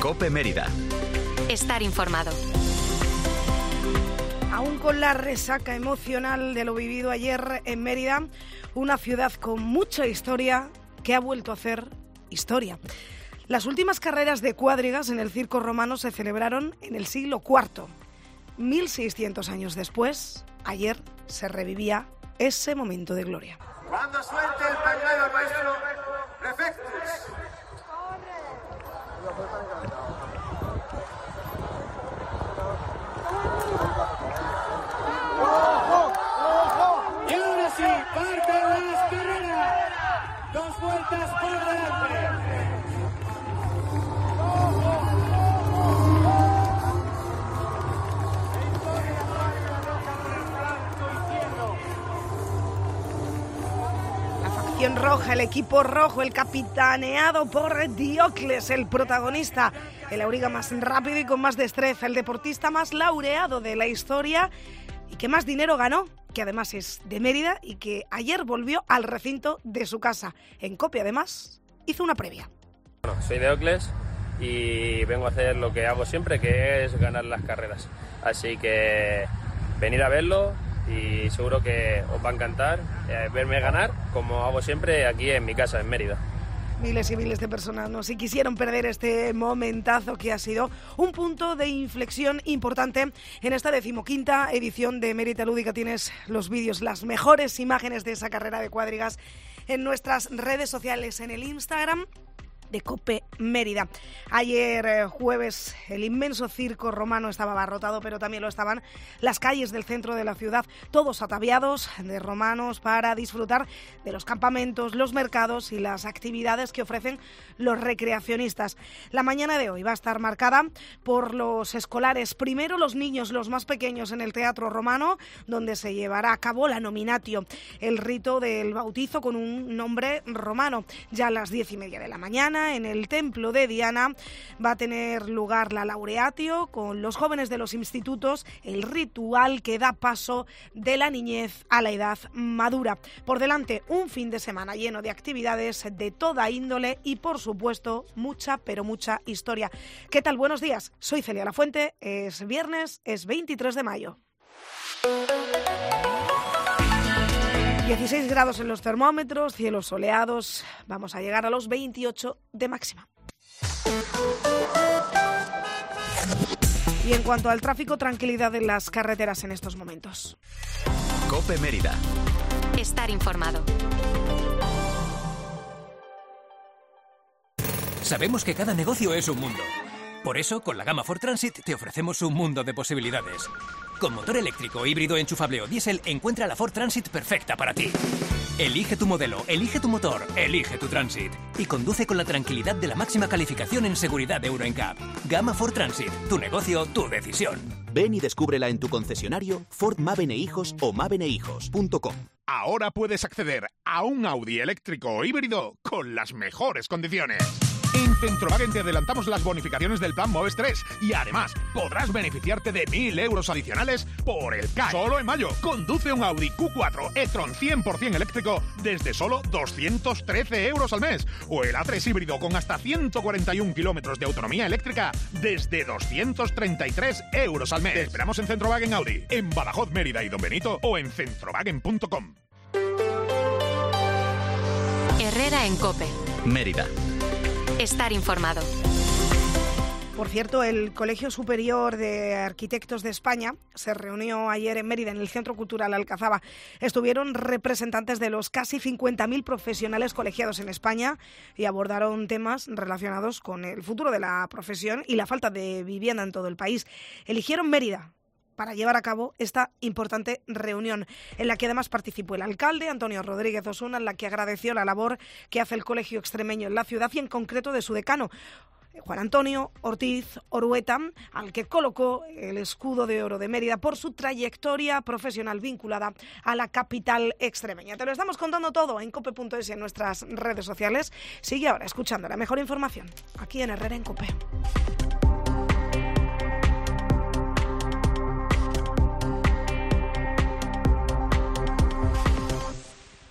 COPE Mérida. Estar informado. Aún con la resaca emocional de lo vivido ayer en Mérida, una ciudad con mucha historia que ha vuelto a hacer historia. Las últimas carreras de cuadrigas en el circo romano se celebraron en el siglo IV. 1600 años después, ayer se revivía ese momento de gloria. Cuando suelte el pañuelo nuestro, prefectus. Y ahora sí, parten las carreras. 2 vueltas por delante. La facción roja, el equipo rojo, el capitaneado por Diocles, el protagonista, el auriga más rápido y con más destreza, el deportista más laureado de la historia y que más dinero ganó, que además es de Mérida y que ayer volvió al recinto de su casa. En COPE, además, hizo una previa. Bueno, soy Diocles y vengo a hacer lo que hago siempre, que es ganar las carreras. Así que venir a verlo y seguro que os va a encantar verme ganar, como hago siempre aquí en mi casa, en Mérida. Miles y miles de personas no se quisieron perder este momentazo que ha sido un punto de inflexión importante en esta 15ª edición de Mérida Lúdica. Tienes los vídeos, las mejores imágenes de esa carrera de cuadrigas en nuestras redes sociales, en el Instagram de COPE Mérida. Ayer jueves el inmenso circo romano estaba abarrotado, pero también lo estaban las calles del centro de la ciudad, todos ataviados de romanos para disfrutar de los campamentos, los mercados y las actividades que ofrecen los recreacionistas. La mañana de hoy va a estar marcada por los escolares, primero los niños, los más pequeños, en el Teatro Romano, donde se llevará a cabo la nominatio, el rito del bautizo con un nombre romano. Ya a las 10:30 de la mañana, en el templo de Diana, va a tener lugar la laureatio con los jóvenes de los institutos, el ritual que da paso de la niñez a la edad madura. Por delante, un fin de semana lleno de actividades de toda índole y, por supuesto, mucha, pero mucha historia. ¿Qué tal? Buenos días. Soy Celia Lafuente. Es viernes, es 23 de mayo. 16 grados en los termómetros, cielos soleados, vamos a llegar a los 28 de máxima. Y en cuanto al tráfico, tranquilidad en las carreteras en estos momentos. COPE Mérida. Estar informado. Sabemos que cada negocio es un mundo. Por eso, con la gama Ford Transit te ofrecemos un mundo de posibilidades. Con motor eléctrico, híbrido, enchufable o diésel, encuentra la Ford Transit perfecta para ti. Elige tu modelo, elige tu motor, elige tu Transit. Y conduce con la tranquilidad de la máxima calificación en seguridad de Euro NCAP. Gama Ford Transit, tu negocio, tu decisión. Ven y descúbrela en tu concesionario Ford Maven e Hijos o mavenehijos.com. Ahora puedes acceder a un Audi eléctrico o híbrido con las mejores condiciones. En Centrowagen te adelantamos las bonificaciones del plan Moves 3 y además podrás beneficiarte de 1.000 euros adicionales por el CAE. Solo en mayo, conduce un Audi Q4 e-tron 100% eléctrico desde solo 213 euros al mes o el A3 híbrido con hasta 141 kilómetros de autonomía eléctrica desde 233 euros al mes. Te esperamos en Centrowagen Audi, en Badajoz, Mérida y Don Benito o en centrowagen.com. Herrera en COPE. Mérida. Estar informado. Por cierto, el Colegio Superior de Arquitectos de España se reunió ayer en Mérida, en el Centro Cultural Alcazaba. Estuvieron representantes de los casi 50.000 profesionales colegiados en España y abordaron temas relacionados con el futuro de la profesión y la falta de vivienda en todo el país. Eligieron Mérida para llevar a cabo esta importante reunión, en la que además participó el alcalde, Antonio Rodríguez Osuna, en la que agradeció la labor que hace el colegio extremeño en la ciudad y en concreto de su decano, Juan Antonio Ortiz Orueta, al que colocó el escudo de oro de Mérida por su trayectoria profesional vinculada a la capital extremeña. Te lo estamos contando todo en cope.es y en nuestras redes sociales. Sigue ahora escuchando la mejor información aquí en Herrera en COPE.